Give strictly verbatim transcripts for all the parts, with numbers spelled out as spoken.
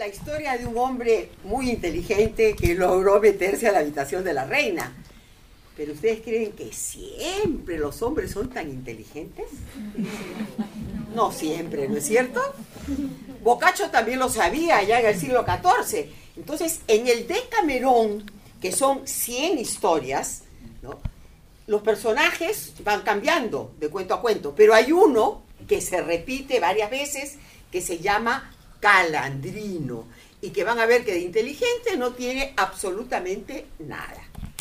la historia de un hombre muy inteligente que logró meterse a la habitación de la reina. ¿Pero ustedes creen que siempre los hombres son tan inteligentes? No siempre, ¿no es cierto? Boccaccio también lo sabía ya en el siglo catorce. Entonces, en el Decamerón, que son cien historias, ¿no?, los personajes van cambiando de cuento a cuento, pero hay uno que se repite varias veces, que se llama Calandrino, y que van a ver que de inteligente no tiene absolutamente nada.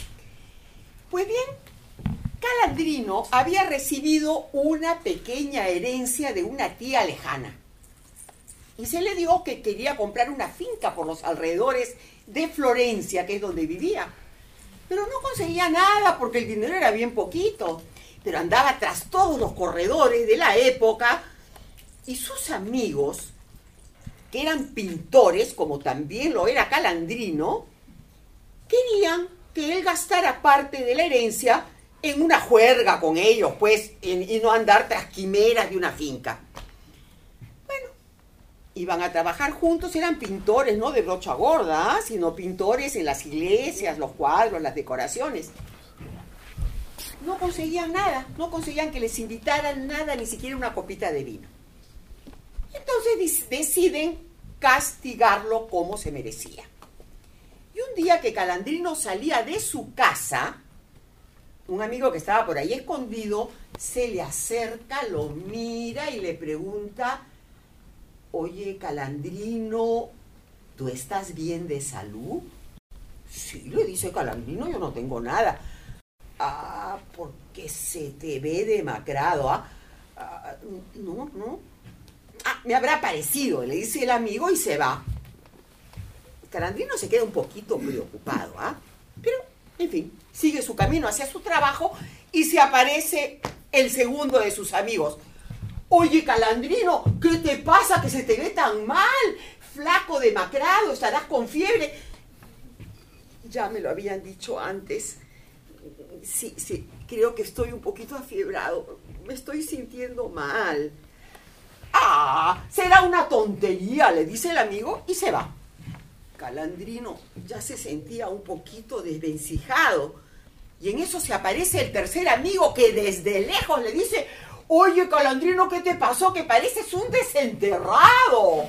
Pues bien, Calandrino había recibido una pequeña herencia de una tía lejana, y se le dio que quería comprar una finca por los alrededores de Florencia, que es donde vivía. Pero no conseguía nada porque el dinero era bien poquito. Pero andaba tras todos los corredores de la época, y sus amigos, que eran pintores, como también lo era Calandrino, querían que él gastara parte de la herencia en una juerga con ellos, pues, en, y no andar tras quimeras de una finca. Bueno, iban a trabajar juntos, eran pintores, no de brocha gorda, ¿eh?, sino pintores en las iglesias, los cuadros, las decoraciones. No conseguían nada, no conseguían que les invitaran nada, ni siquiera una copita de vino. Entonces deciden castigarlo como se merecía. Y un día que Calandrino salía de su casa, un amigo que estaba por ahí escondido se le acerca, lo mira y le pregunta: oye, Calandrino, ¿tú estás bien de salud? Sí, le dice Calandrino, yo no tengo nada. Ah, porque se te ve demacrado, ¿ah? Ah, no, no. Ah, me habrá parecido, le dice el amigo y se va. Calandrino se queda un poquito preocupado, ¿ah? Pero, en fin, sigue su camino hacia su trabajo y se aparece el segundo de sus amigos. Oye, Calandrino, ¿qué te pasa que se te ve tan mal? Flaco, demacrado, estarás con fiebre. Ya me lo habían dicho antes. Sí, sí, creo que estoy un poquito afiebrado. Me estoy sintiendo mal. Ah, será una tontería, le dice el amigo y se va. Calandrino ya se sentía un poquito desvencijado. Y en eso se aparece el tercer amigo que desde lejos le dice: oye, Calandrino, ¿qué te pasó? Que pareces un desenterrado.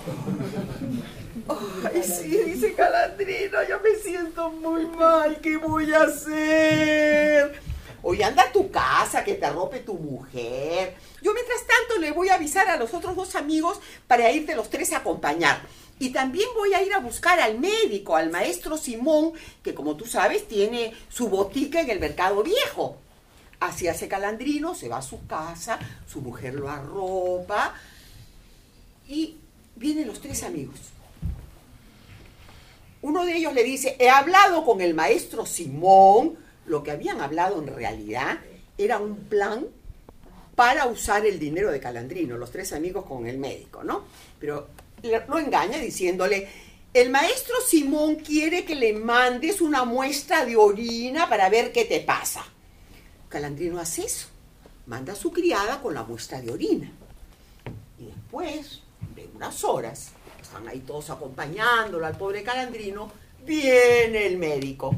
Ay, sí, dice Calandrino, yo me siento muy mal, ¿qué voy a hacer? Oye, anda a tu casa, que te arrope tu mujer. Yo mientras tanto le voy a avisar a los otros dos amigos para irte los tres a acompañar. Y también voy a ir a buscar al médico, al maestro Simón, que como tú sabes tiene su botica en el Mercado Viejo. Así hace Calandrino, se va a su casa, su mujer lo arropa y vienen los tres amigos. Uno de ellos le dice: he hablado con el maestro Simón. Lo que habían hablado en realidad era un plan para usar el dinero de Calandrino, los tres amigos con el médico, ¿no? Pero lo engaña diciéndole: el maestro Simón quiere que le mandes una muestra de orina para ver qué te pasa. Calandrino hace eso, manda a su criada con la muestra de orina. Y después de unas horas, están ahí todos acompañándolo al pobre Calandrino, viene el médico.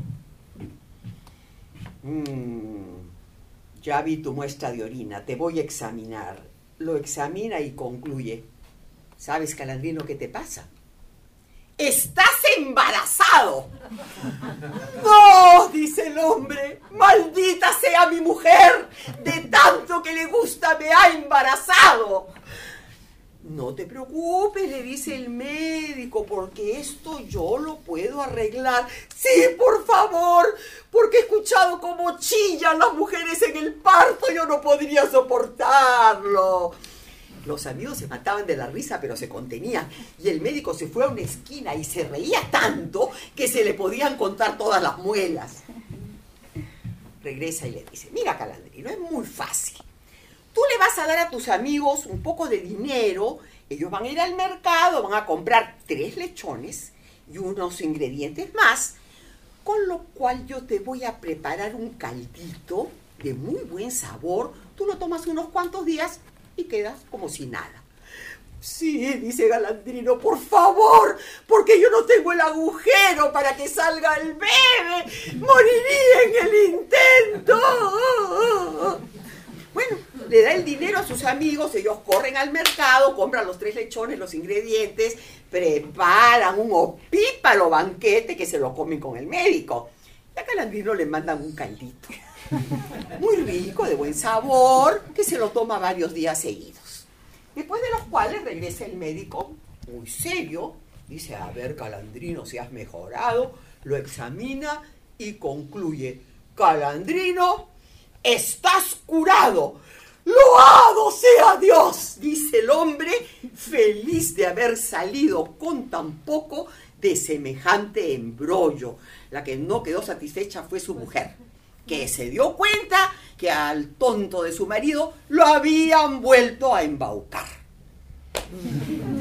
Mm, ya vi tu muestra de orina, te voy a examinar. Lo examina y concluye: ¿sabes, Calandrino, qué te pasa? ¡Estás embarazado! ¡No!, dice el hombre. ¡Maldita sea mi mujer! De tanto que le gusta me ha embarazado. No te preocupes, le dice el médico, porque esto yo lo puedo arreglar. Sí, por favor, porque he escuchado cómo chillan las mujeres en el parto, yo no podría soportarlo. Los amigos se mataban de la risa, pero se contenían. Y el médico se fue a una esquina y se reía tanto que se le podían contar todas las muelas. Regresa y le dice: mira, Calandrino, es muy fácil. Tú le vas a dar a tus amigos un poco de dinero, ellos van a ir al mercado, van a comprar tres lechones y unos ingredientes más, con lo cual yo te voy a preparar un caldito de muy buen sabor. Tú lo tomas unos cuantos días y quedas como si nada. Sí, dice Galandrino, por favor, porque yo no tengo el agujero para que salga el bebé. Moriría en el intento. Bueno, le da el dinero a sus amigos, ellos corren al mercado, compran los tres lechones, los ingredientes, preparan un opíparo banquete que se lo comen con el médico. Y a Galandrino le mandan un caldito, muy rico, de buen sabor, que se lo toma varios días seguidos. Después de los cuales regresa el médico, muy serio, dice, a ver, Galandrino, si has mejorado, lo examina y concluye, Galandrino, estás curado. ¡Loado sea Dios!, dice el hombre, feliz de haber salido con tan poco de semejante embrollo. La que no quedó satisfecha fue su mujer, que se dio cuenta que al tonto de su marido lo habían vuelto a embaucar.